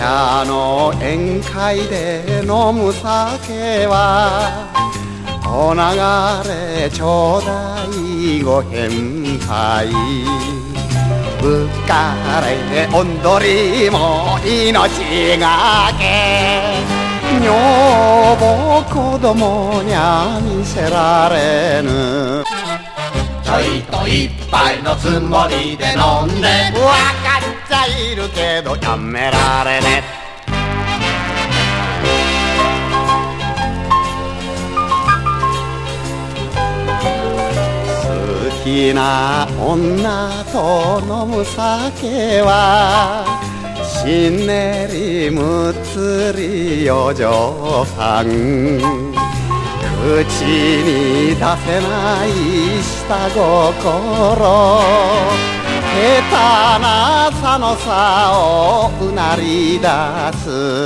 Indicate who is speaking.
Speaker 1: 茶の宴会で飲む酒はお流れちょうだいご返杯。ぶっかれ踊りも命がけ、女房子供にゃ見せられぬ。
Speaker 2: ちょいと一杯のつもりで飲んで
Speaker 1: わかっちゃいるけどやめられねえ。好きな女と飲む酒はしんねりむつり四畳半、口に出せない下心、下手なさのさをうなり出す。